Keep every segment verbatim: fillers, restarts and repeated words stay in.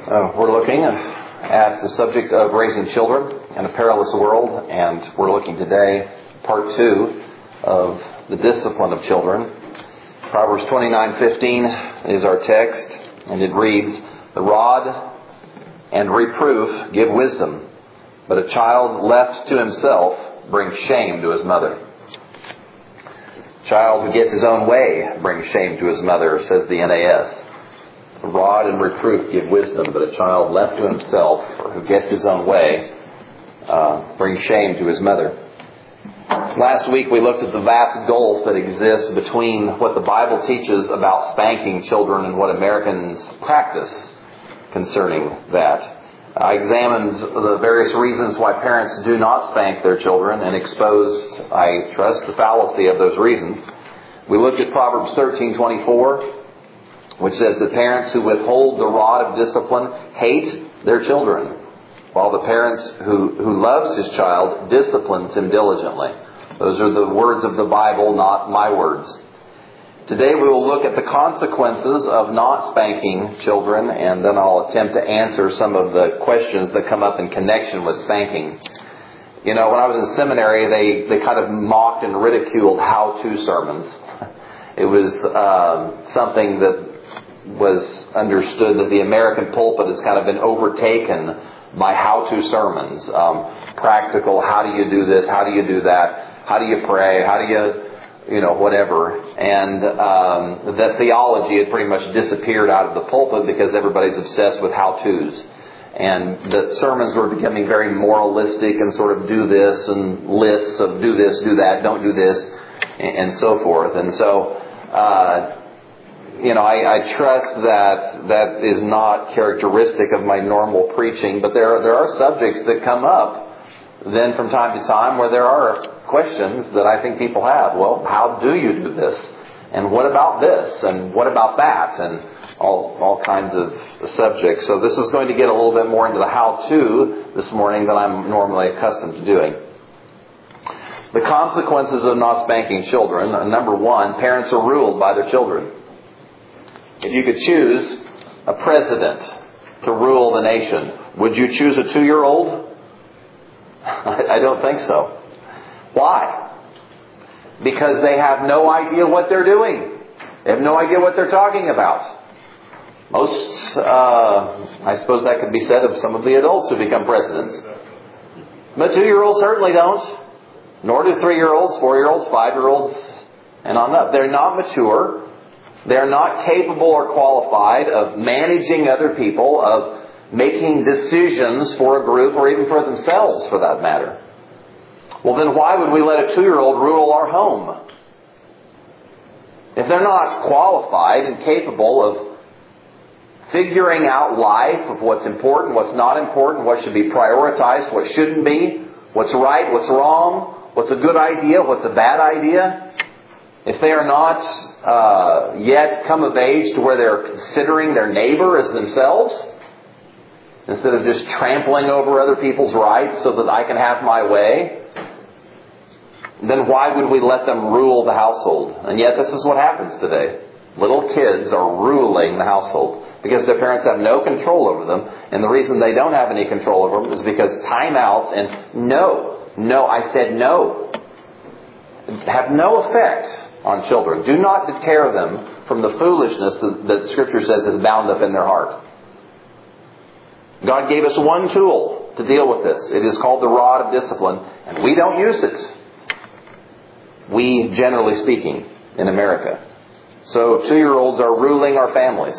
Uh, we're looking at the subject of raising children in a perilous world, and we're looking today, part two of the discipline of children. Proverbs twenty-nine fifteen is our text, and it reads, "The rod and reproof give wisdom, but a child left to himself brings shame to his mother." Child who gets his own way brings shame to his mother, says the N A S. The rod and reproof give wisdom, but a child left to himself, or who gets his own way, uh, brings shame to his mother. Last week we looked at the vast gulf that exists between what the Bible teaches about spanking children and what Americans practice concerning that. I examined the various reasons why parents do not spank their children and exposed, I trust, the fallacy of those reasons. We looked at Proverbs thirteen twenty-four, which says the parents who withhold the rod of discipline hate their children, while the parents who, who loves his child disciplines him diligently. Those are the words of the Bible, not my words. Today we will look at the consequences of not spanking children, and then I'll attempt to answer some of the questions that come up in connection with spanking. You know, when I was in seminary, they, they kind of mocked and ridiculed how-to sermons. It was uh, something that was understood that the American pulpit has kind of been overtaken by how-to sermons. Um, practical, how do you do this? How do you do that? How do you pray? How do you, you know, whatever. And um, the theology had pretty much disappeared out of the pulpit because everybody's obsessed with how-tos. And the sermons were becoming very moralistic and sort of do this and lists of do this, do that, don't do this, and, and so forth. And so, uh, you know, I, I trust that that is not characteristic of my normal preaching, but there there are subjects that come up then from time to time where there are questions that I think people have. Well, how do you do this? And what about this? And what about that? And all all kinds of subjects. So this is going to get a little bit more into the how-to this morning than I'm normally accustomed to doing. The consequences of not spanking children. Number one, parents are ruled by their children. If you could choose a president to rule the nation, would you choose a two-year-old? I don't think so. Why? Because they have no idea what they're doing. They have no idea what they're talking about. Most, uh, I suppose that could be said of some of the adults who become presidents. But two-year-olds certainly don't. Nor do three-year-olds, four-year-olds, five-year-olds, and on up. They're not mature. They're not capable or qualified of managing other people, of making decisions for a group or even for themselves, for that matter. Well, then why would we let a two-year-old rule our home? If they're not qualified and capable of figuring out life, of what's important, what's not important, what should be prioritized, what shouldn't be, what's right, what's wrong, what's a good idea, what's a bad idea, if they are not uh, yet come of age to where they're considering their neighbor as themselves, instead of just trampling over other people's rights so that I can have my way, then why would we let them rule the household? And yet this is what happens today. Little kids are ruling the household because their parents have no control over them. And the reason they don't have any control over them is because timeouts and no, no, I said no, have no effect on children. Do not deter them from the foolishness that, that Scripture says is bound up in their heart. God gave us one tool to deal with this. It is called the rod of discipline, and we don't use it. We, generally speaking, in America. So two-year-olds are ruling our families.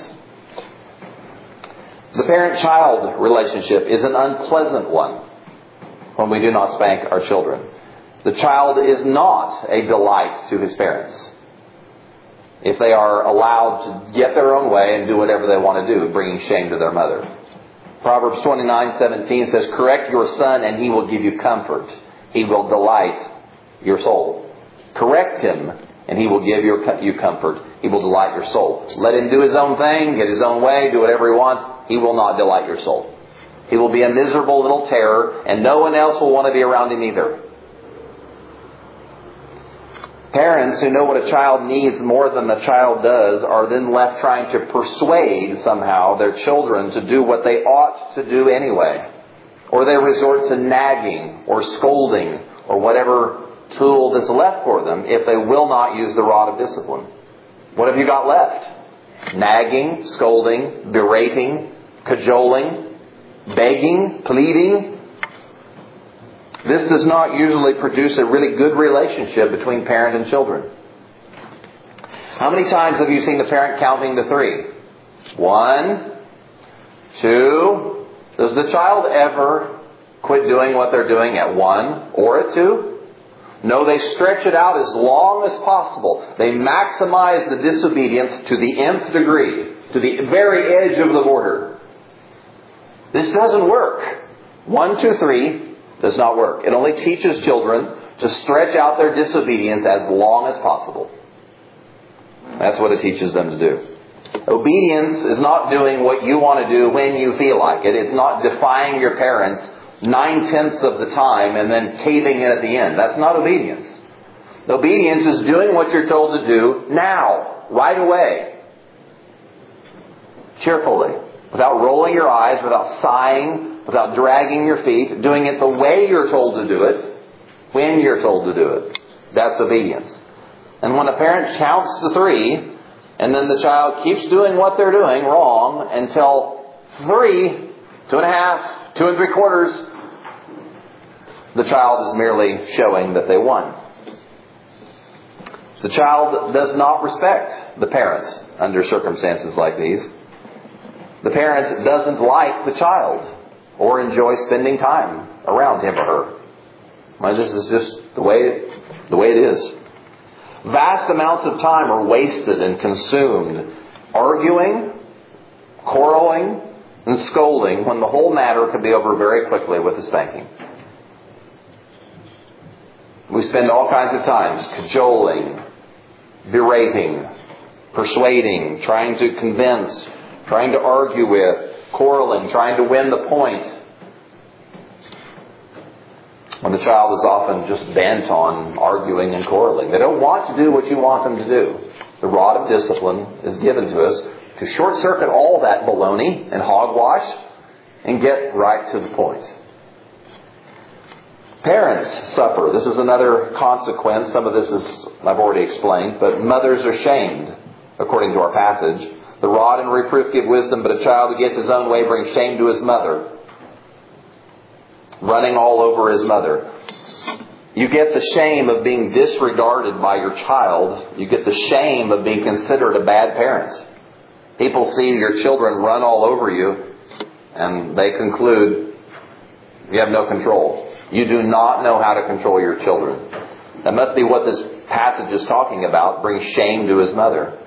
The parent-child relationship is an unpleasant one when we do not spank our children. The child is not a delight to his parents if they are allowed to get their own way and do whatever they want to do, bringing shame to their mother. Proverbs twenty-nine seventeen says, "Correct your son and he will give you comfort. He will delight your soul." Correct him and he will give your, you comfort. He will delight your soul. Let him do his own thing, get his own way, do whatever he wants. He will not delight your soul. He will be a miserable little terror, and no one else will want to be around him either. Parents who know what a child needs more than the child does are then left trying to persuade somehow their children to do what they ought to do anyway. Or they resort to nagging or scolding or whatever tool that's left for them if they will not use the rod of discipline. What have you got left? Nagging, scolding, berating, cajoling, begging, pleading. This does not usually produce a really good relationship between parent and children. How many times have you seen the parent counting to three? One, two. Does the child ever quit doing what they're doing at one or at two? No, they stretch it out as long as possible. They maximize the disobedience to the nth degree, to the very edge of the border. This doesn't work. One, two, three does not work. It only teaches children to stretch out their disobedience as long as possible. That's what it teaches them to do. Obedience is not doing what you want to do when you feel like it. It's not defying your parents nine-tenths of the time and then caving in at the end. That's not obedience. Obedience is doing what you're told to do now, right away, cheerfully, without rolling your eyes, without sighing, without dragging your feet, doing it the way you're told to do it, when you're told to do it. That's obedience. And when a parent counts to three, and then the child keeps doing what they're doing wrong until three, two and a half, two and three quarters, the child is merely showing that they won. The child does not respect the parent under circumstances like these. The parent doesn't like the child or enjoy spending time around him or her. Well, this is just the way, the way it is. Vast amounts of time are wasted and consumed arguing, quarreling, and scolding when the whole matter could be over very quickly with a spanking. We spend all kinds of times cajoling, berating, persuading, trying to convince, trying to argue with, quarreling, trying to win the point, when the child is often just bent on arguing and quarreling. They don't want to do what you want them to do. The rod of discipline is given to us to short-circuit all that baloney and hogwash and get right to the point. Parents suffer. This is another consequence. Some of this is I've already explained, but mothers are shamed, according to our passage. The rod and reproof give wisdom, but a child who gets his own way brings shame to his mother. Running all over his mother. You get the shame of being disregarded by your child. You get the shame of being considered a bad parent. People see your children run all over you, and they conclude you have no control. You do not know how to control your children. That must be what this passage is talking about. Brings shame to his mother.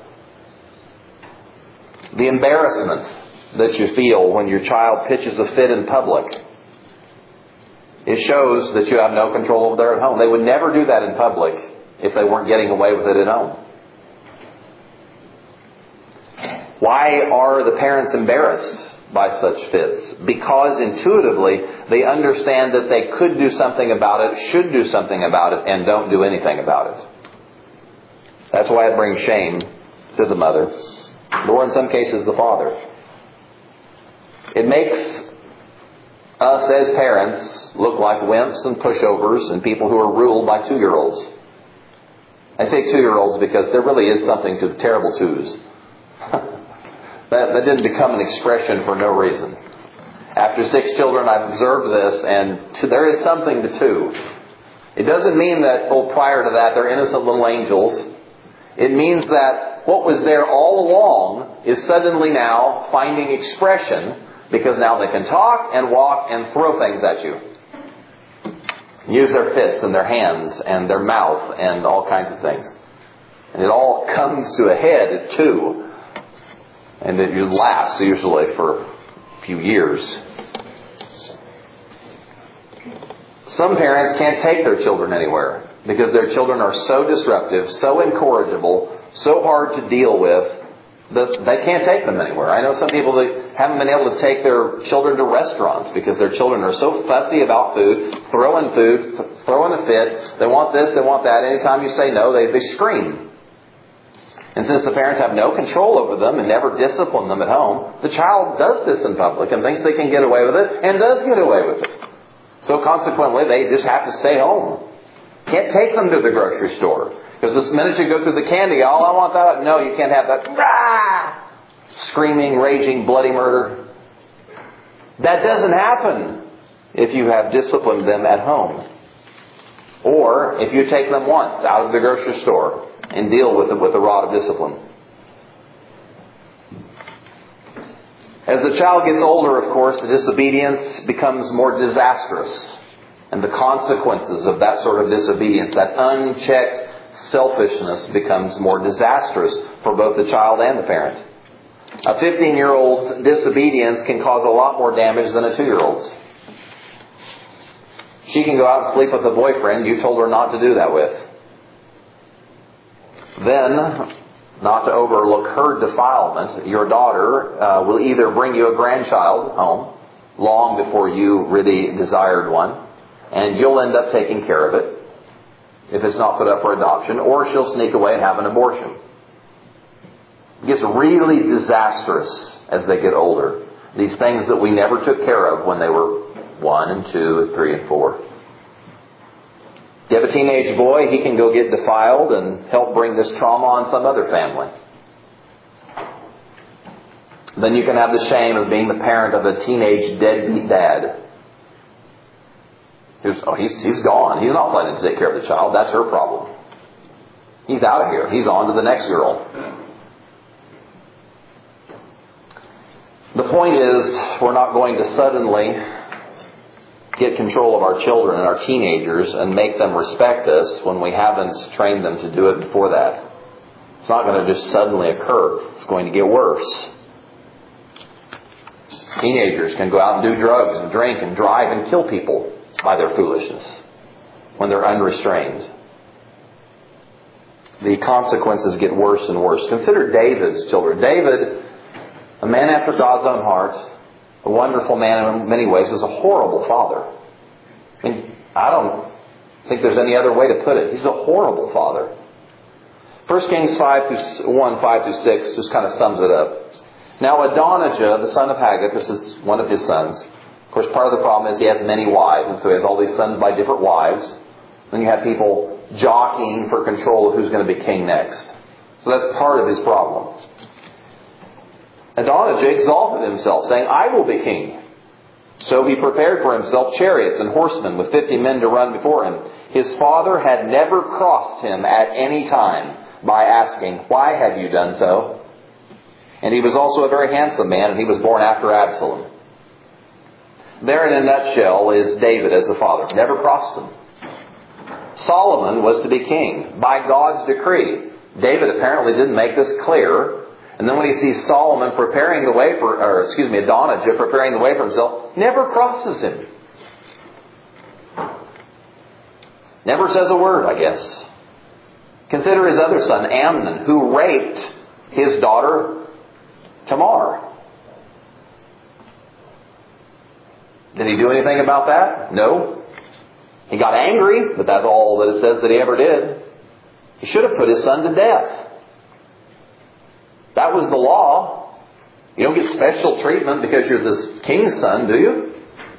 The embarrassment that you feel when your child pitches a fit in public, it shows that you have no control over them at home. They would never do that in public if they weren't getting away with it at home. Why are the parents embarrassed by such fits? Because intuitively they understand that they could do something about it, should do something about it, and don't do anything about it. That's why it brings shame to the mother, or in some cases the father. It makes us as parents look like wimps and pushovers and people who are ruled by two-year-olds. I say two-year-olds because there really is something to the terrible twos. that, that didn't become an expression for no reason. After six children, I've observed this, and to, there is something to two. It doesn't mean that, oh, prior to that, they're innocent little angels. It means that what was there all along is suddenly now finding expression, because now they can talk and walk and throw things at you. Use their fists and their hands and their mouth and all kinds of things. And it all comes to a head at two. And it lasts usually for a few years. Some parents can't take their children anywhere because their children are so disruptive, so incorrigible, so hard to deal with, The, they can't take them anywhere. I know some people that haven't been able to take their children to restaurants because their children are so fussy about food, throwing food, th- throwing a fit. They want this, they want that. Anytime you say no, they, they scream. And since the parents have no control over them and never discipline them at home, the child does this in public and thinks they can get away with it and does get away with it. So consequently, they just have to stay home. Can't take them to the grocery store. Because this minute you go through the candy aisle, I want that. No, you can't have that. Rah! Screaming, raging, bloody murder. That doesn't happen if you have disciplined them at home. Or if you take them once out of the grocery store and deal with it with a rod of discipline. As the child gets older, of course, the disobedience becomes more disastrous. And the consequences of that sort of disobedience, that unchecked selfishness, becomes more disastrous for both the child and the parent. A fifteen-year-old's disobedience can cause a lot more damage than a two-year-old's. She can go out and sleep with a boyfriend you told her not to do that with. Then, not to overlook her defilement, your daughter uh, will either bring you a grandchild home long before you really desired one, and you'll end up taking care of it if it's not put up for adoption, or she'll sneak away and have an abortion. It gets really disastrous as they get older. These things that we never took care of when they were one and two and three and four. You have a teenage boy, he can go get defiled and help bring this trauma on some other family. Then you can have the shame of being the parent of a teenage deadbeat dad. Who's, oh, he's, he's gone. He's not planning to take care of the child. That's her problem. He's out of here. He's on to the next girl. The point is, we're not going to suddenly get control of our children and our teenagers and make them respect us when we haven't trained them to do it before that. It's not going to just suddenly occur. It's going to get worse. Teenagers can go out and do drugs and drink and drive and kill people by their foolishness when they're unrestrained. The consequences get worse and worse. Consider David's children. David, a man after God's own heart, a wonderful man in many ways, was a horrible father. I mean, I don't think there's any other way to put it. He's a horrible father. First Kings five through one, five through six just kind of sums it up. Now Adonijah, the son of Haggith, this is one of his sons. Of course, part of the problem is he has many wives, and so he has all these sons by different wives. Then you have people jockeying for control of who's going to be king next. So that's part of his problem. Adonijah exalted himself, saying, I will be king. So he prepared for himself chariots and horsemen with fifty men to run before him. His father had never crossed him at any time by asking, why have you done so? And he was also a very handsome man, and he was born after Absalom. There in a nutshell is David as a father. Never crossed him. Solomon was to be king by God's decree. David apparently didn't make this clear. And then when he sees Solomon preparing the way for, or excuse me, Adonijah preparing the way for himself, never crosses him. Never says a word, I guess. Consider his other son, Amnon, who raped his daughter, Tamar. Did he do anything about that? No. He got angry, but that's all that it says that he ever did. He should have put his son to death. That was the law. You don't get special treatment because you're the king's son, do you?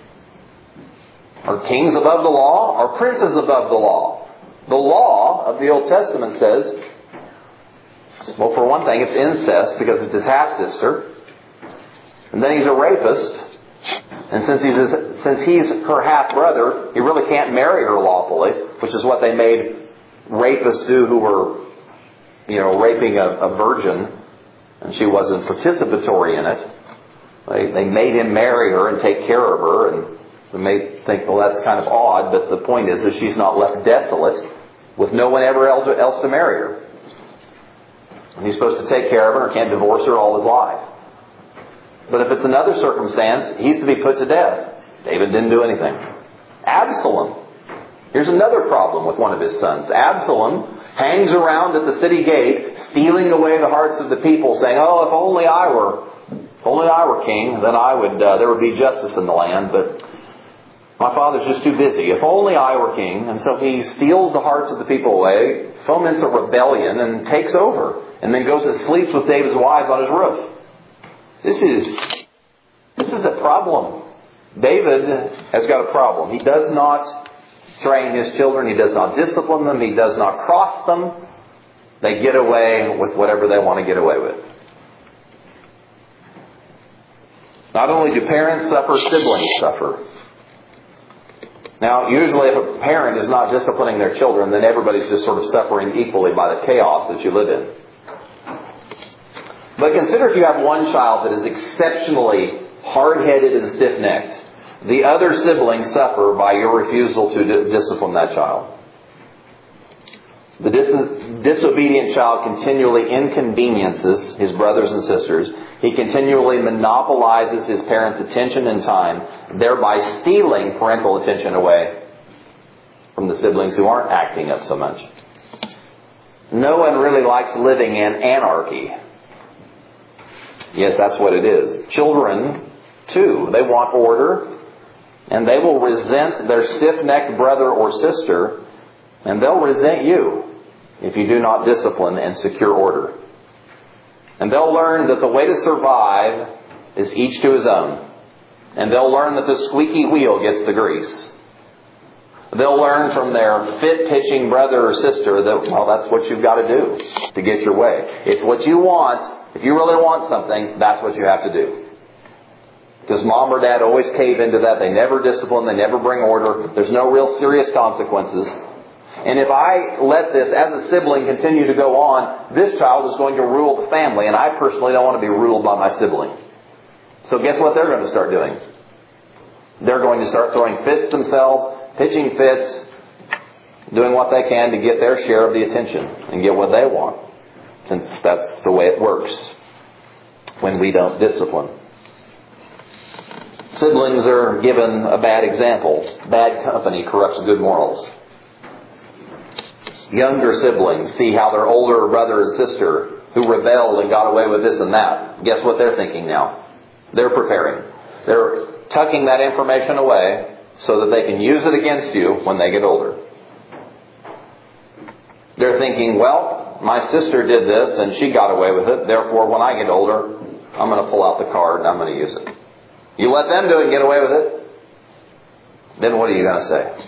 Are kings above the law? Are princes above the law? The law of the Old Testament says, well, for one thing, it's incest because it's his half-sister. And then he's a rapist. And since he's, his, since he's her half-brother, he really can't marry her lawfully, which is what they made rapists do who were, you know, raping a, a virgin. And she wasn't participatory in it. They, they made him marry her and take care of her. And they may think, well, that's kind of odd. But the point is that she's not left desolate with no one ever else to marry her. And he's supposed to take care of her and can't divorce her all his life. But if it's another circumstance, he's to be put to death. David didn't do anything. Absalom. Here's another problem with one of his sons. Absalom hangs around at the city gate, stealing away the hearts of the people, saying, oh, if only I were, if only I were king, then I would, uh, there would be justice in the land, but my father's just too busy. If only I were king. And so he steals the hearts of the people away, foments a rebellion, and takes over. And then goes and sleeps with David's wives on his roof. This is, this is a problem. David has got a problem. He does not train his children. He does not discipline them. He does not cross them. They get away with whatever they want to get away with. Not only do parents suffer, siblings suffer. Now, usually if a parent is not disciplining their children, then everybody's just sort of suffering equally by the chaos that you live in. But consider if you have one child that is exceptionally hard-headed and stiff-necked. The other siblings suffer by your refusal to d- discipline that child. The dis- disobedient child continually inconveniences his brothers and sisters. He continually monopolizes his parents' attention and time, thereby stealing parental attention away from the siblings who aren't acting up so much. No one really likes living in anarchy. Yes, that's what it is. Children, too, they want order, and they will resent their stiff-necked brother or sister, and they'll resent you if you do not discipline and secure order. And they'll learn that the way to survive is each to his own. And they'll learn that the squeaky wheel gets the grease. They'll learn from their fit-pitching brother or sister that, well, that's what you've got to do to get your way. It's what you want. If you really want something, that's what you have to do. Because mom or dad always cave into that. They never discipline. They never bring order. There's no real serious consequences. And if I let this, as a sibling, continue to go on, this child is going to rule the family. And I personally don't want to be ruled by my sibling. So guess what they're going to start doing? They're going to start throwing fits themselves, pitching fits, doing what they can to get their share of the attention and get what they want. Since that's the way it works when we don't discipline. Siblings are given a bad example. Bad company corrupts good morals. Younger siblings see how their older brother and sister who rebelled and got away with this and that. Guess what they're thinking now? They're preparing. They're tucking that information away so that they can use it against you when they get older. They're thinking, well, my sister did this and she got away with it. Therefore, when I get older, I'm going to pull out the card and I'm going to use it. You let them do it and get away with it, then what are you going to say?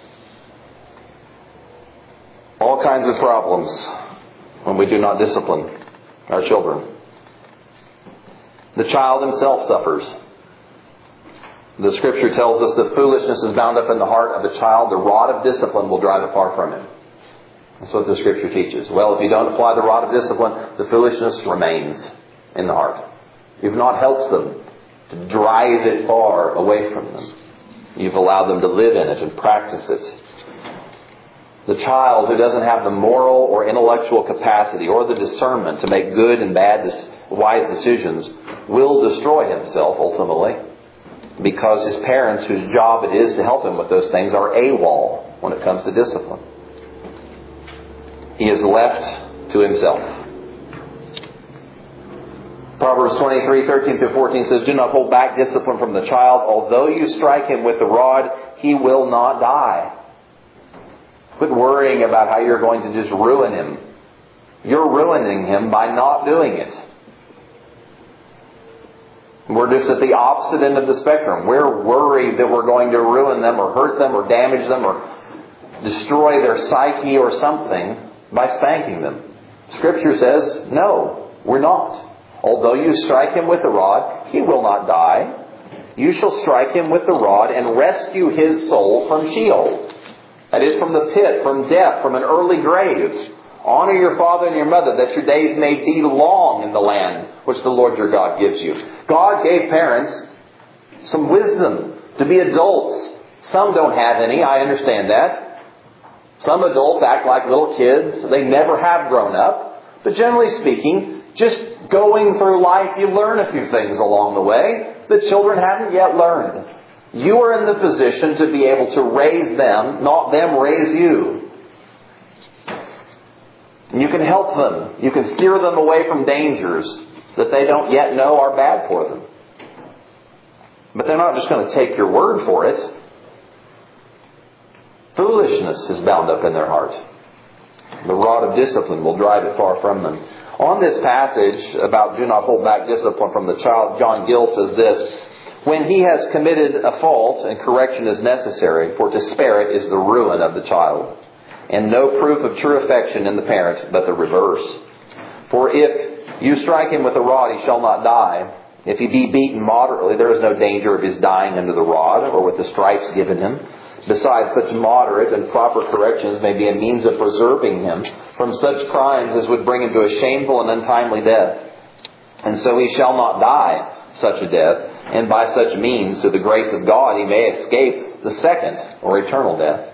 All kinds of problems when we do not discipline our children. The child himself suffers. The Scripture tells us that foolishness is bound up in the heart of the child. The rod of discipline will drive it far from him. That's what the Scripture teaches. Well, if you don't apply the rod of discipline, the foolishness remains in the heart. You've not helped them to drive it far away from them. You've allowed them to live in it and practice it. The child who doesn't have the moral or intellectual capacity or the discernment to make good and bad, wise decisions will destroy himself ultimately because his parents, whose job it is to help him with those things, are AWOL when it comes to discipline. He is left to himself. Proverbs twenty-three, thirteen through fourteen says, do not hold back discipline from the child. Although you strike him with the rod, he will not die. Quit worrying about how you're going to just ruin him. You're ruining him by not doing it. We're just at the opposite end of the spectrum. We're worried that we're going to ruin them or hurt them or damage them or destroy their psyche or something by spanking them. Scripture says, no, we're not. Although you strike him with the rod, he will not die. You shall strike him with the rod and rescue his soul from Sheol. That is, from the pit, from death, from an early grave. Honor your father and your mother, that your days may be long in the land which the Lord your God gives you. God gave parents some wisdom to be adults. Some don't have any, I understand that. Some adults act like little kids. They never have grown up. But generally speaking, just going through life, you learn a few things along the way that children haven't yet learned. You are in the position to be able to raise them, not them raise you. You can help them. You can steer them away from dangers that they don't yet know are bad for them. But they're not just going to take your word for it. Foolishness is bound up in their heart. The rod of discipline will drive it far from them. On this passage about do not hold back discipline from the child, John Gill says this: when he has committed a fault and correction is necessary, for to spare it is the ruin of the child, and no proof of true affection in the parent, but the reverse. For if you strike him with a rod, he shall not die. If he be beaten moderately, there is no danger of his dying under the rod, or with the stripes given him. Besides, such moderate and proper corrections may be a means of preserving him from such crimes as would bring him to a shameful and untimely death. And so he shall not die such a death, and by such means, through the grace of God, he may escape the second or eternal death.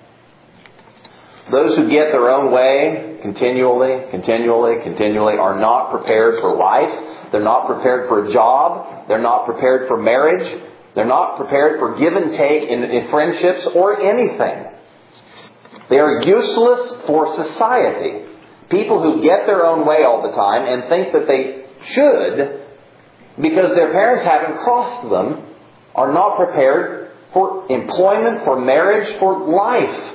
Those who get their own way continually, continually, continually are not prepared for life. They're not prepared for a job. They're not prepared for marriage. They're not prepared for give and take in, in friendships or anything. They are useless for society. People who get their own way all the time and think that they should because their parents haven't crossed them are not prepared for employment, for marriage, for life.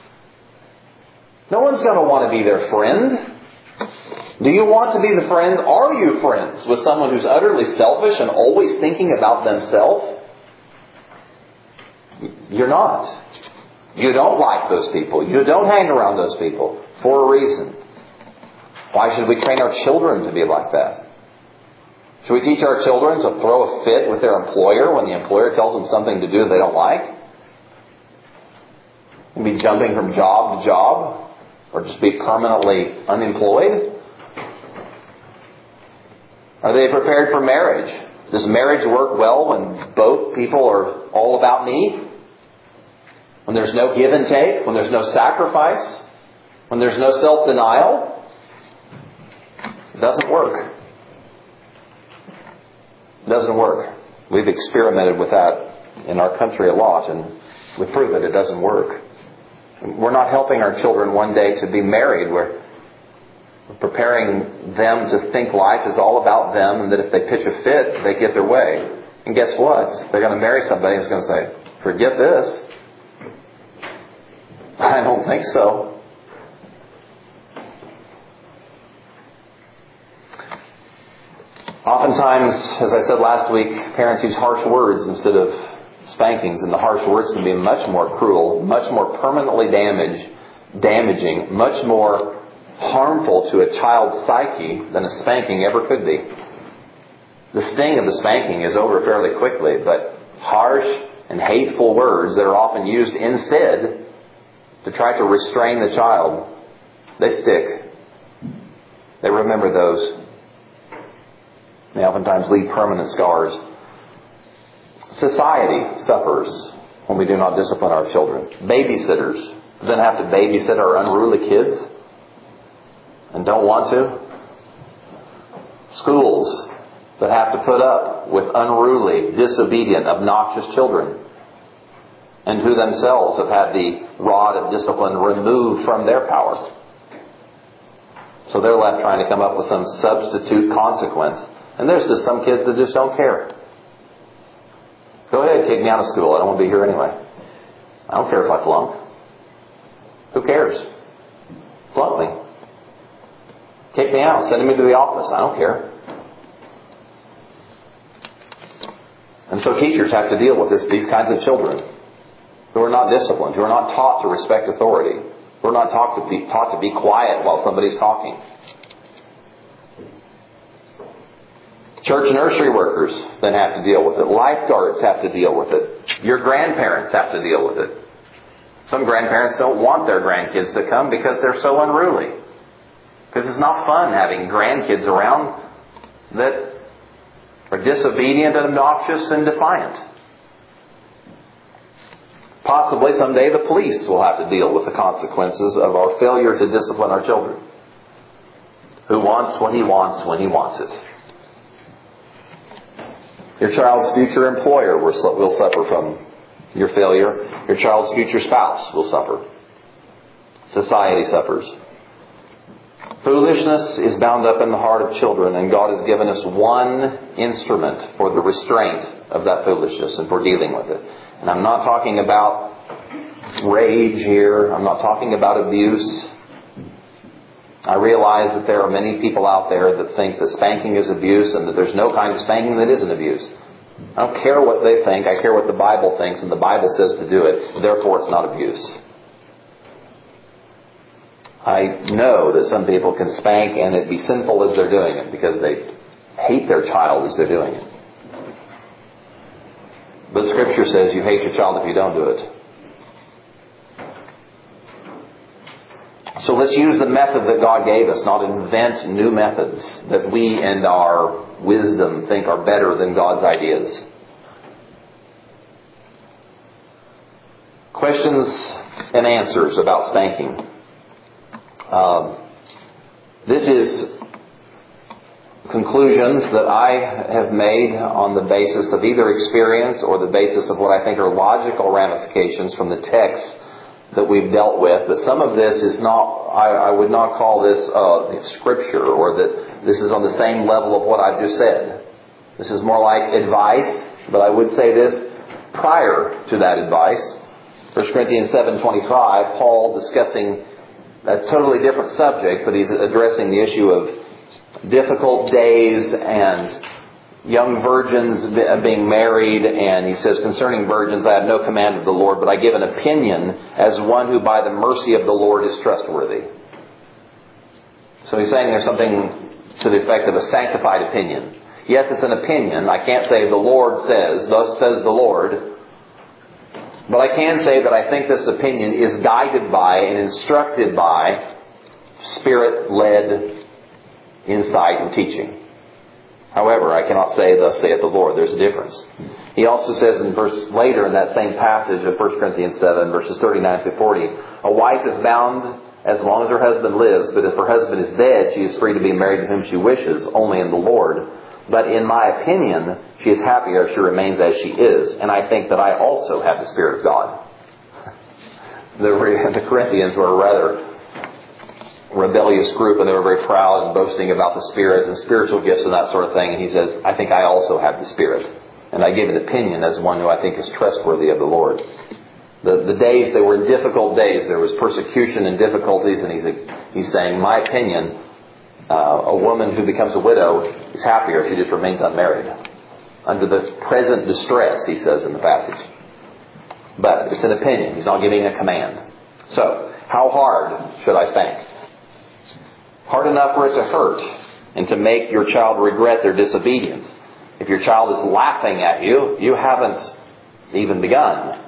No one's going to want to be their friend. Do you want to be the friend? Are you friends with someone who's utterly selfish and always thinking about themselves? You're not. You don't like those people. You don't hang around those people for a reason. Why should we train our children to be like that? Should we teach our children to throw a fit with their employer when the employer tells them something to do they don't like? And be jumping from job to job? Or just be permanently unemployed? Are they prepared for marriage? Does marriage work well when both people are all about me? When there's no give and take? When there's no sacrifice? When there's no self-denial? It doesn't work. It doesn't work. We've experimented with that in our country a lot, and we prove that it doesn't work. We're not helping our children one day to be married. We're preparing them to think life is all about them and that if they pitch a fit, they get their way. And guess what? They're going to marry somebody who's going to say, forget this. I don't think so. Oftentimes, as I said last week, parents use harsh words instead of spankings, and the harsh words can be much more cruel, much more permanently damage, damaging, much more harmful to a child's psyche than a spanking ever could be. The sting of the spanking is over fairly quickly, but harsh and hateful words that are often used instead to try to restrain the child, they stick. They remember those. They oftentimes leave permanent scars. Society suffers when we do not discipline our children. Babysitters then have to babysit our unruly kids and don't want to. Schools that have to put up with unruly, disobedient, obnoxious children, and who themselves have had the rod of discipline removed from their power. So they're left trying to come up with some substitute consequence. And there's just some kids that just don't care. Go ahead, kick me out of school. I don't want to be here anyway. I don't care if I flunk. Who cares? Flunk me. Kick me out. Send me to the office. I don't care. And so teachers have to deal with this, these kinds of children who are not disciplined, who are not taught to respect authority, who are not taught to be, taught to be quiet while somebody's talking. Church nursery workers then have to deal with it. Lifeguards have to deal with it. Your grandparents have to deal with it. Some grandparents don't want their grandkids to come because they're so unruly. Because it's not fun having grandkids around that are disobedient and obnoxious and defiant. Possibly someday the police will have to deal with the consequences of our failure to discipline our children. Who wants when he wants when he wants it. Your child's future employer will suffer from your failure. Your child's future spouse will suffer. Society suffers. Foolishness is bound up in the heart of children, and God has given us one instrument for the restraint of that foolishness and for dealing with it. And I'm not talking about rage here. I'm not talking about abuse. I realize that there are many people out there that think that spanking is abuse and that there's no kind of spanking that isn't abuse. I don't care what they think. I care what the Bible thinks, and the Bible says to do it. Therefore, it's not abuse. I know that some people can spank and it be sinful as they're doing it because they hate their child as they're doing it. But Scripture says you hate your child if you don't do it. So let's use the method that God gave us, not invent new methods that we and our wisdom think are better than God's ideas. Questions and answers about spanking. Um, this is conclusions that I have made on the basis of either experience or the basis of what I think are logical ramifications from the text that we've dealt with. But some of this is not, I, I would not call this uh, scripture, or that this is on the same level of what I've just said. This is more like advice, but I would say this prior to that advice. First Corinthians seven twenty-five, Paul discussing a totally different subject, but he's addressing the issue of difficult days and young virgins being married. And he says, concerning virgins, I have no command of the Lord, but I give an opinion as one who by the mercy of the Lord is trustworthy. So he's saying there's something to the effect of a sanctified opinion. Yes, it's an opinion. I can't say the Lord says, thus says the Lord. But I can say that I think this opinion is guided by and instructed by Spirit-led insight and teaching. However, I cannot say, thus saith the Lord. There's a difference. He also says in verse later in that same passage of First Corinthians seven, verses thirty-nine through forty, a wife is bound as long as her husband lives, but if her husband is dead, she is free to be married to whom she wishes, only in the Lord. But in my opinion, she is happier if she remains as she is. And I think that I also have the Spirit of God. The, the Corinthians were a rather rebellious group, and they were very proud and boasting about the Spirit and spiritual gifts and that sort of thing. And he says, I think I also have the Spirit. And I give an opinion as one who I think is trustworthy of the Lord. The, the days, they were difficult days. There was persecution and difficulties. And he's, he's saying, my opinion, Uh, a woman who becomes a widow is happier if she just remains unmarried. Under the present distress, he says in the passage. But it's an opinion. He's not giving a command. So, how hard should I spank? Hard enough for it to hurt and to make your child regret their disobedience. If your child is laughing at you, you haven't even begun.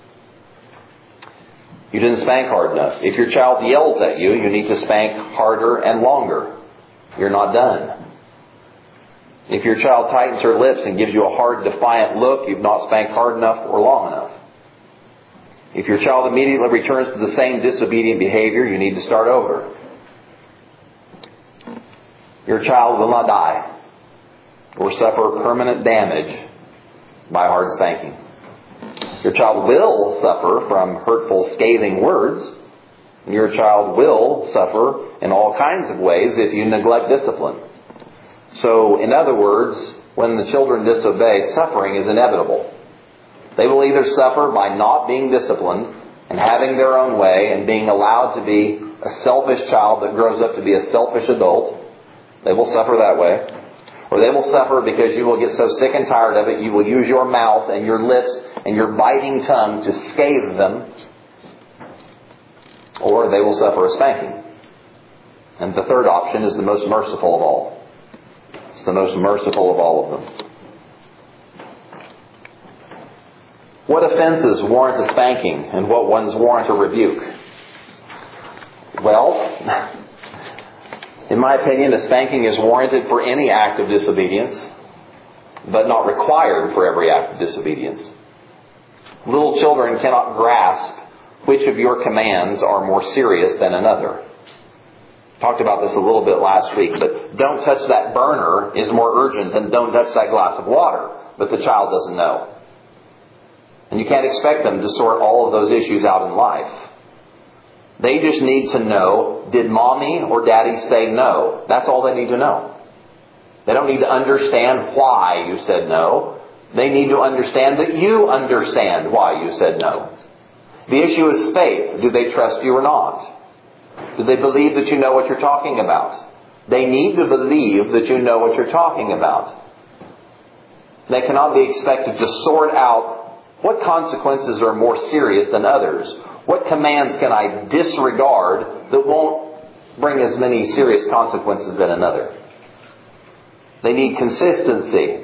You didn't spank hard enough. If your child yells at you, you need to spank harder and longer. You're not done. If your child tightens her lips and gives you a hard, defiant look, you've not spanked hard enough or long enough. If your child immediately returns to the same disobedient behavior, you need to start over. Your child will not die or suffer permanent damage by hard spanking. Your child will suffer from hurtful, scathing words. Your child will suffer in all kinds of ways if you neglect discipline. So, in other words, when the children disobey, suffering is inevitable. They will either suffer by not being disciplined and having their own way and being allowed to be a selfish child that grows up to be a selfish adult. They will suffer that way. Or they will suffer because you will get so sick and tired of it, you will use your mouth and your lips and your biting tongue to scathe them. Or they will suffer a spanking. And the third option is the most merciful of all. It's the most merciful of all of them. What offenses warrant a spanking and what ones warrant a rebuke? Well, in my opinion, a spanking is warranted for any act of disobedience, but not required for every act of disobedience. Little children cannot grasp which of your commands are more serious than another. Talked about this a little bit last week, but don't touch that burner is more urgent than don't touch that glass of water. But the child doesn't know. And you can't expect them to sort all of those issues out in life. They just need to know, did mommy or daddy say no? That's all they need to know. They don't need to understand why you said no. They need to understand that you understand why you said no. The issue is faith. Do they trust you or not? Do they believe that you know what you're talking about? They need to believe that you know what you're talking about. They cannot be expected to sort out what consequences are more serious than others. What commands can I disregard that won't bring as many serious consequences than another? They need consistency.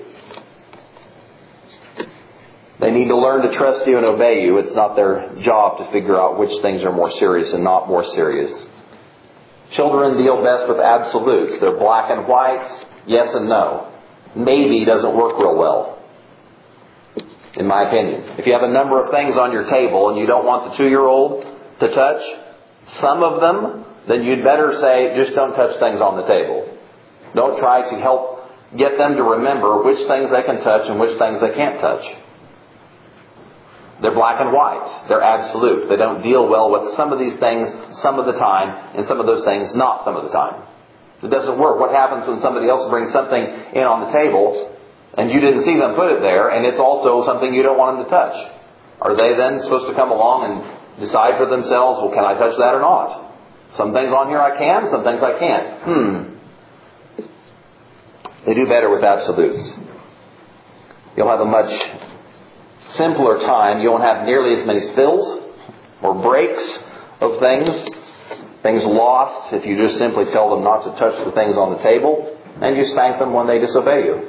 They need to learn to trust you and obey you. It's not their job to figure out which things are more serious and not more serious. Children deal best with absolutes. They're black and white, yes and no. Maybe doesn't work real well, in my opinion. If you have a number of things on your table and you don't want the two-year-old to touch some of them, then you'd better say, just don't touch things on the table. Don't try to help get them to remember which things they can touch and which things they can't touch. They're black and white. They're absolute. They don't deal well with some of these things some of the time, and some of those things not some of the time. It doesn't work. What happens when somebody else brings something in on the table and you didn't see them put it there, and it's also something you don't want them to touch? Are they then supposed to come along and decide for themselves, well, can I touch that or not? Some things on here I can, some things I can't. Hmm. They do better with absolutes. You'll have a much simpler time. You won't have nearly as many spills or breaks of things. Things lost if you just simply tell them not to touch the things on the table, and you spank them when they disobey you.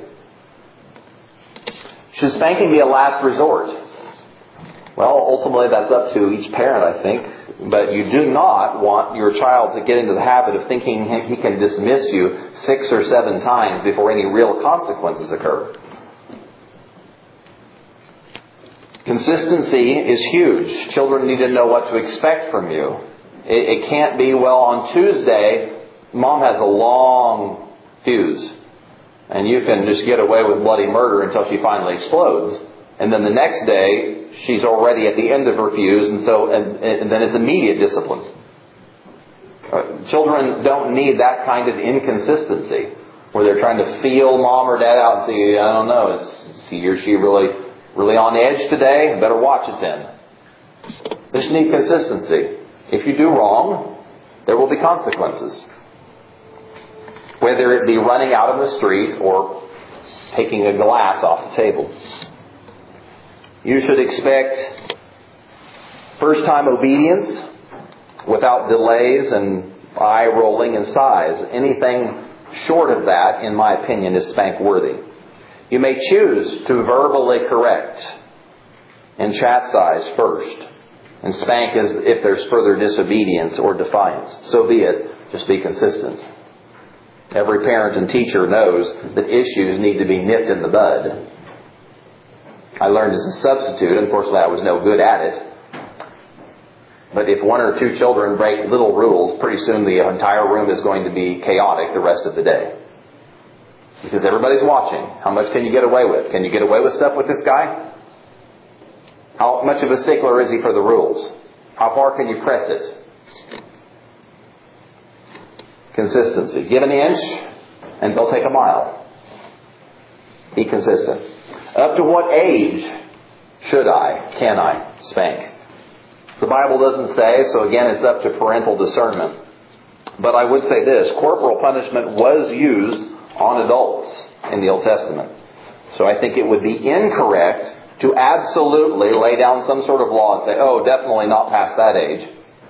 Should spanking be a last resort? Well, ultimately that's up to each parent, I think. But you do not want your child to get into the habit of thinking he can dismiss you six or seven times before any real consequences occur. Consistency is huge. Children need to know what to expect from you. It, it can't be, well, on Tuesday, Mom has a long fuse, and you can just get away with bloody murder until she finally explodes. And then the next day, she's already at the end of her fuse, and so and, and then it's immediate discipline. Uh, children don't need that kind of inconsistency, where they're trying to feel Mom or Dad out and see, I don't know, is he or she really, really on edge today? Better watch it then. They just need consistency. If you do wrong, there will be consequences. Whether it be running out of the street or taking a glass off the table. You should expect first-time obedience without delays and eye-rolling and sighs. Anything short of that, in my opinion, is spank-worthy. You may choose to verbally correct and chastise first, and spank as if there's further disobedience or defiance. So be it. Just be consistent. Every parent and teacher knows that issues need to be nipped in the bud. I learned as a substitute. Unfortunately, I was no good at it. But if one or two children break little rules, pretty soon the entire room is going to be chaotic the rest of the day. Because everybody's watching. How much can you get away with? Can you get away with stuff with this guy? How much of a stickler is he for the rules? How far can you press it? Consistency. Give an inch and they'll take a mile. Be consistent. Up to what age should I, can I spank? The Bible doesn't say, so again it's up to parental discernment. But I would say this, corporal punishment was used on adults in the Old Testament. So I think it would be incorrect to absolutely lay down some sort of law and say, oh, definitely not past that age.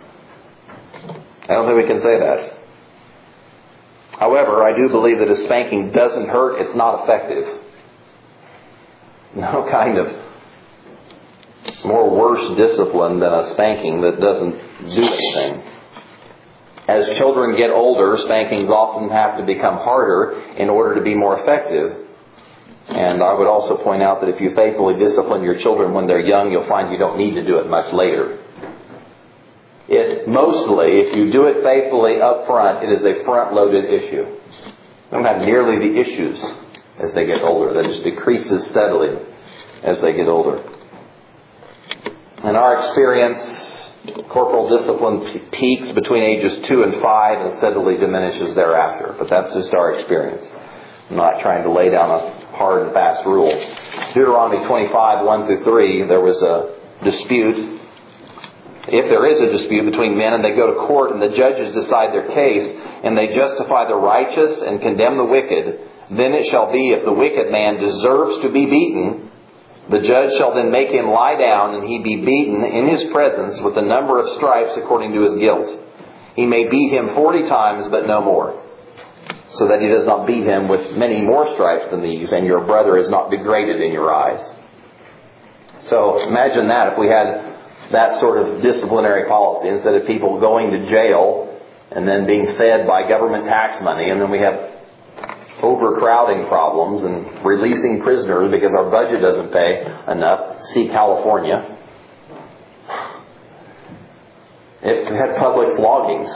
I don't think we can say that. However, I do believe that if spanking doesn't hurt, it's not effective. No kind of more worse discipline than a spanking that doesn't do anything. As children get older, spankings often have to become harder in order to be more effective. And I would also point out that if you faithfully discipline your children when they're young, you'll find you don't need to do it much later. It mostly, if you do it faithfully up front, it is a front-loaded issue. They don't have nearly the issues as they get older. That just decreases steadily as they get older. In our experience, Corporal discipline peaks between ages two and five and steadily diminishes thereafter. But that's just our experience. I'm not trying to lay down a hard and fast rule. Deuteronomy twenty-five, one through three, there was a dispute. If there is a dispute between men and they go to court and the judges decide their case and they justify the righteous and condemn the wicked, then it shall be, if the wicked man deserves to be beaten, the judge shall then make him lie down, and he be beaten in his presence with the number of stripes according to his guilt. He may beat him forty times, but no more, so that he does not beat him with many more stripes than these, and your brother is not degraded in your eyes. So imagine that if we had that sort of disciplinary policy, instead of people going to jail and then being fed by government tax money, and then we have overcrowding problems and releasing prisoners because our budget doesn't pay enough. See California. If we had public floggings,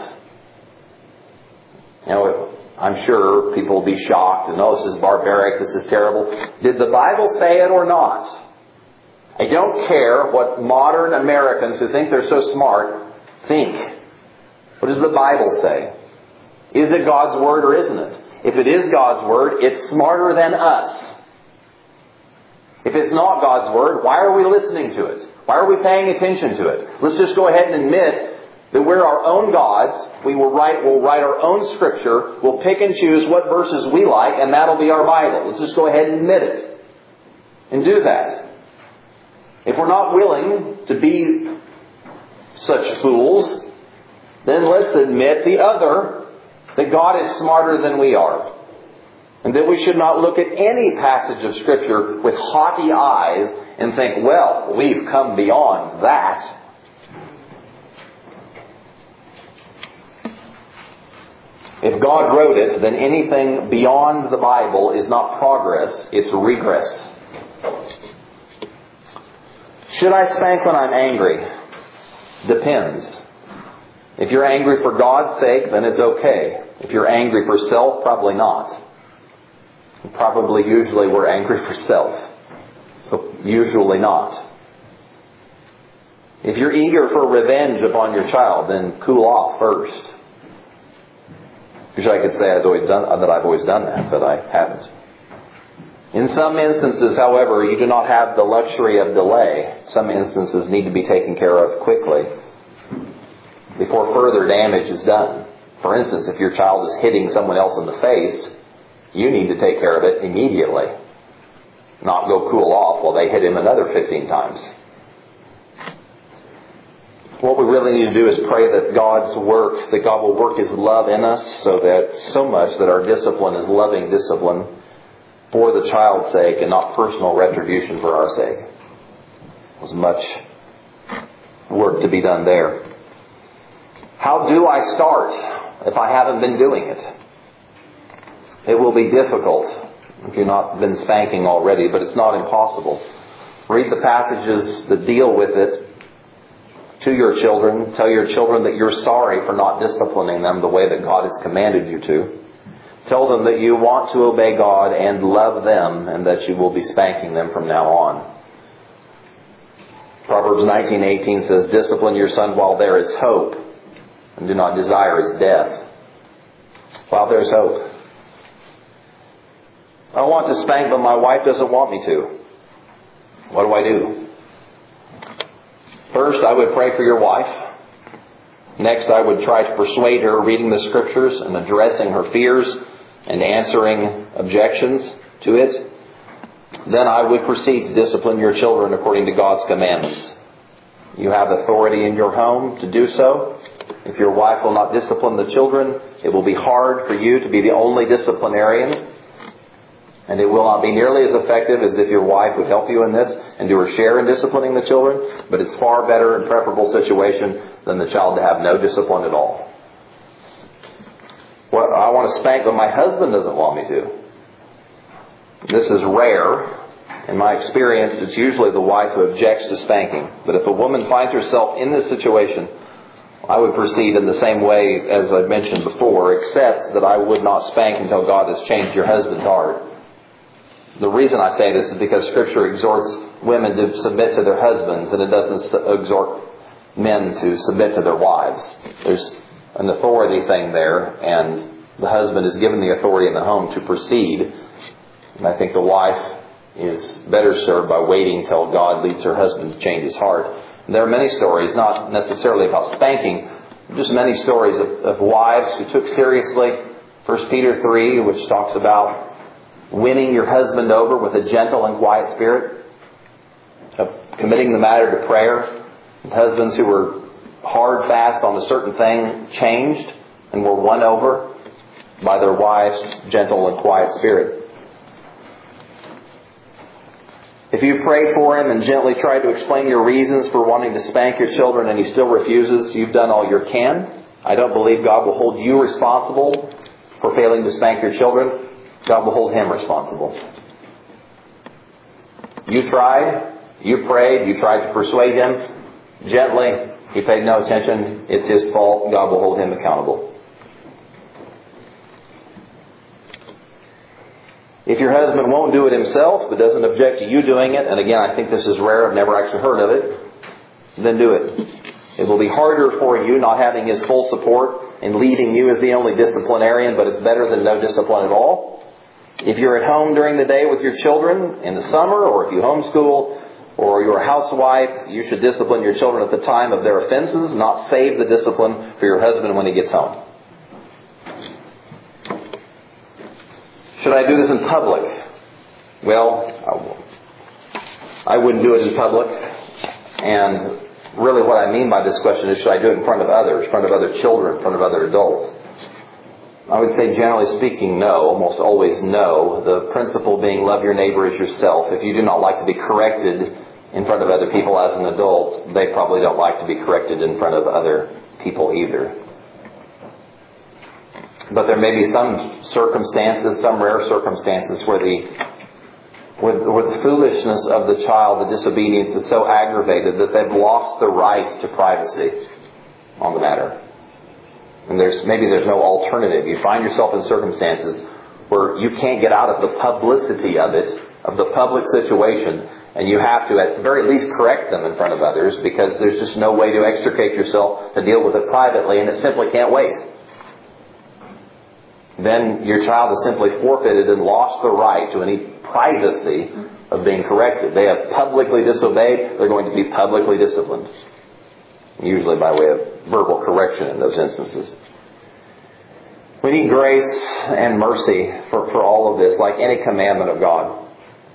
you know, I'm sure people will be shocked and, oh, this is barbaric, this is terrible. Did the Bible say it or not? I don't care what modern Americans who think they're so smart think. What does the Bible say? Is it God's Word or isn't it? If it is God's Word, it's smarter than us. If it's not God's Word, why are we listening to it? Why are we paying attention to it? Let's just go ahead and admit that we're our own gods. We will write, we'll write our own Scripture. We'll pick and choose what verses we like, and that'll be our Bible. Let's just go ahead and admit it. And do that. If we're not willing to be such fools, then let's admit the other, that God is smarter than we are. And that we should not look at any passage of Scripture with haughty eyes and think, well, we've come beyond that. If God wrote it, then anything beyond the Bible is not progress, it's regress. Should I spank when I'm angry? Depends. If you're angry for God's sake, then it's okay. If you're angry for self, probably not. Probably, usually, we're angry for self. So, usually not. If you're eager for revenge upon your child, then cool off first. Wish I could say I've always done, that I've always done that, but I haven't. In some instances, however, you do not have the luxury of delay. Some instances need to be taken care of quickly before further damage is done. For instance, if your child is hitting someone else in the face, you need to take care of it immediately. Not go cool off while they hit him another fifteen times. What we really need to do is pray that God's work, that God will work His love in us so that so much that our discipline is loving discipline for the child's sake and not personal retribution for our sake. There's much work to be done there. How do I start if I haven't been doing it? It will be difficult if you've not been spanking already, but it's not impossible. Read the passages that deal with it to your children. Tell your children that you're sorry for not disciplining them the way that God has commanded you to. Tell them that you want to obey God and love them, and that you will be spanking them from now on. Proverbs nineteen eighteen says, "Discipline your son while there is hope, and do not desire his death." While there's hope. I want to spank, but my wife doesn't want me to. What do I do? First, I would pray for your wife. Next, I would try to persuade her reading the Scriptures and addressing her fears and answering objections to it. Then I would proceed to discipline your children according to God's commandments. You have authority in your home to do so. If your wife will not discipline the children, it will be hard for you to be the only disciplinarian. And it will not be nearly as effective as if your wife would help you in this and do her share in disciplining the children. But it's far better and preferable situation than the child to have no discipline at all. Well, I want to spank, but my husband doesn't want me to. This is rare. In my experience, it's usually the wife who objects to spanking. But if a woman finds herself in this situation, I would proceed in the same way as I mentioned before, except that I would not spank until God has changed your husband's heart. The reason I say this is because Scripture exhorts women to submit to their husbands, and it doesn't exhort men to submit to their wives. There's an authority thing there, and the husband is given the authority in the home to proceed. And I think the wife is better served by waiting till God leads her husband to change his heart. And there are many stories, not necessarily about spanking, just many stories of, of wives who took seriously First Peter three, which talks about winning your husband over with a gentle and quiet spirit, of committing the matter to prayer. And husbands who were hard fast on a certain thing changed and were won over by their wife's gentle and quiet spirit. If you prayed for him and gently tried to explain your reasons for wanting to spank your children and he still refuses, you've done all you can. I don't believe God will hold you responsible for failing to spank your children. God will hold him responsible. You tried, you prayed, you tried to persuade him gently. He paid no attention. It's his fault. God will hold him accountable. If your husband won't do it himself, but doesn't object to you doing it, and again, I think this is rare, I've never actually heard of it, then do it. It will be harder for you not having his full support and leaving you as the only disciplinarian, but it's better than no discipline at all. If you're at home during the day with your children in the summer, or if you homeschool, or you're a housewife, you should discipline your children at the time of their offenses, not save the discipline for your husband when he gets home. Should I do this in public? Well, I wouldn't do it in public. And really what I mean by this question is, should I do it in front of others, in front of other children, in front of other adults? I would say, generally speaking, no. Almost always no. The principle being, love your neighbor as yourself. If you do not like to be corrected in front of other people as an adult, they probably don't like to be corrected in front of other people either. But there may be some circumstances, some rare circumstances, where the where, where the foolishness of the child, the disobedience, is so aggravated that they've lost the right to privacy on the matter. And there's maybe there's no alternative. You find yourself in circumstances where you can't get out of the publicity of it, of the public situation, and you have to at the very least correct them in front of others, because there's just no way to extricate yourself to deal with it privately, and it simply can't wait. Then your child has simply forfeited and lost the right to any privacy of being corrected. They have publicly disobeyed. They're going to be publicly disciplined. Usually by way of verbal correction in those instances. We need grace and mercy for, for all of this, like any commandment of God.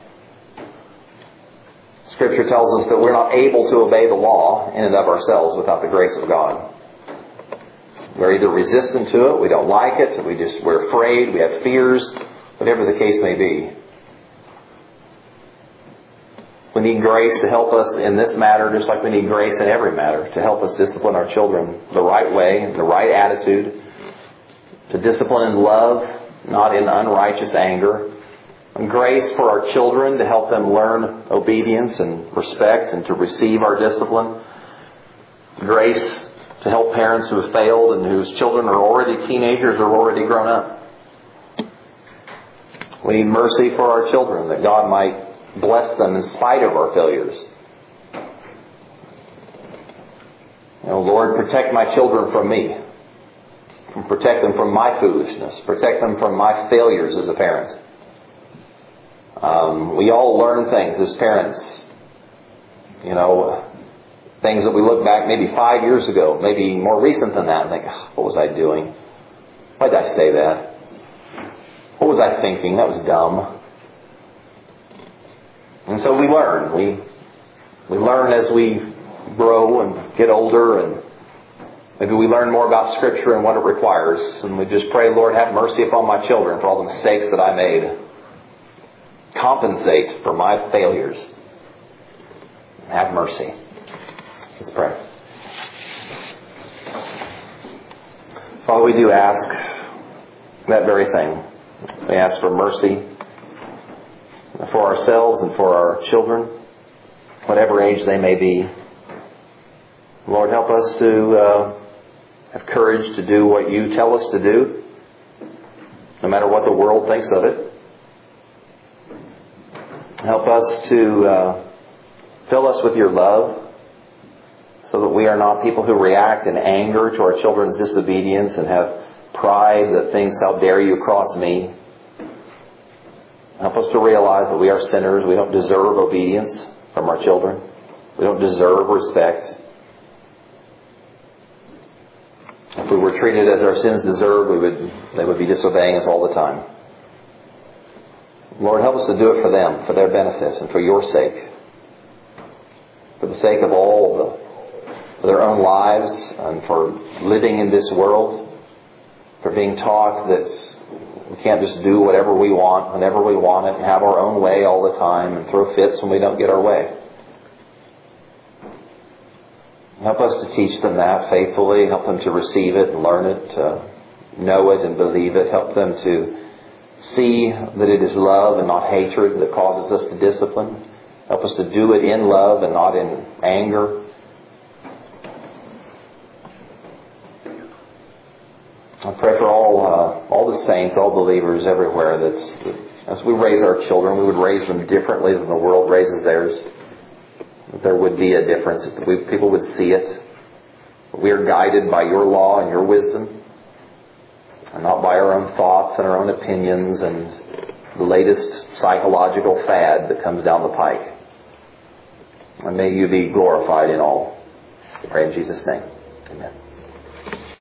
Scripture tells us that we're not able to obey the law in and of ourselves without the grace of God. We're either resistant to it, we don't like it, we just, we're afraid, we have fears, whatever the case may be. We need grace to help us in this matter, just like we need grace in every matter, to help us discipline our children the right way, the right attitude, to discipline in love, not in unrighteous anger. And grace for our children to help them learn obedience and respect and to receive our discipline. Grace to help parents who have failed and whose children are already teenagers or already grown up. We need mercy for our children, that God might bless them in spite of our failures. You know, Lord, protect my children from me. Protect them from my foolishness. Protect them from my failures as a parent. Um, we all learn things as parents. You know, things that we look back maybe five years ago, maybe more recent than that, and think, oh, what was I doing? Why did I say that? What was I thinking? That was dumb. And so we learn. We we learn as we grow and get older, and maybe we learn more about Scripture and what it requires. And we just pray, Lord, have mercy upon my children for all the mistakes that I made. Compensate for my failures. Have mercy. Let's pray. Father, we do ask that very thing. We ask for mercy for ourselves and for our children, whatever age they may be. Lord, help us to uh, have courage to do what you tell us to do, no matter what the world thinks of it. Help us to uh, fill us with your love, so that we are not people who react in anger to our children's disobedience and have pride that thinks, how dare you cross me. Help us to realize that we are sinners. We don't deserve obedience from our children. We don't deserve respect. If we were treated as our sins deserve, we would, they would be disobeying us all the time. Lord, help us to do it for them, for their benefit, and for your sake. For the sake of all the, for their own lives, and for living in this world, for being taught that we can't just do whatever we want, whenever we want it, and have our own way all the time, and throw fits when we don't get our way. Help us to teach them that faithfully. Help them to receive it and learn it, to know it and believe it. Help them to see that it is love and not hatred that causes us to discipline. Help us to do it in love and not in anger. I pray for all uh, all the saints, all believers everywhere, that as we raise our children, we would raise them differently than the world raises theirs. That there would be a difference, that we, people would see it. We are guided by your law and your wisdom, and not by our own thoughts and our own opinions and the latest psychological fad that comes down the pike. And may you be glorified in all. I pray in Jesus' name. Amen.